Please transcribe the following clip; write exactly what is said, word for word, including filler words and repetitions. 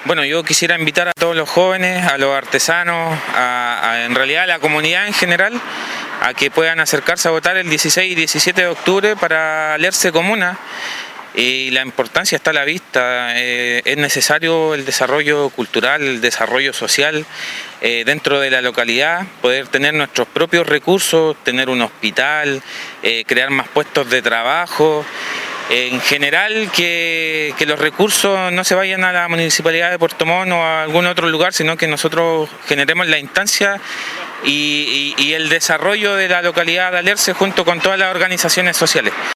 Bueno, yo quisiera invitar a todos los jóvenes, a los artesanos, a, a, en realidad a la comunidad en general, a que puedan acercarse a votar el dieciséis y diecisiete de octubre para Alerce Comuna. Y la importancia está a la vista, eh, es necesario el desarrollo cultural, el desarrollo social eh, dentro de la localidad, poder tener nuestros propios recursos, tener un hospital, eh, crear más puestos de trabajo. En general, que, que los recursos no se vayan a la Municipalidad de Puerto Montt o a algún otro lugar, sino que nosotros generemos la instancia y, y, y el desarrollo de la localidad de Alerce junto con todas las organizaciones sociales.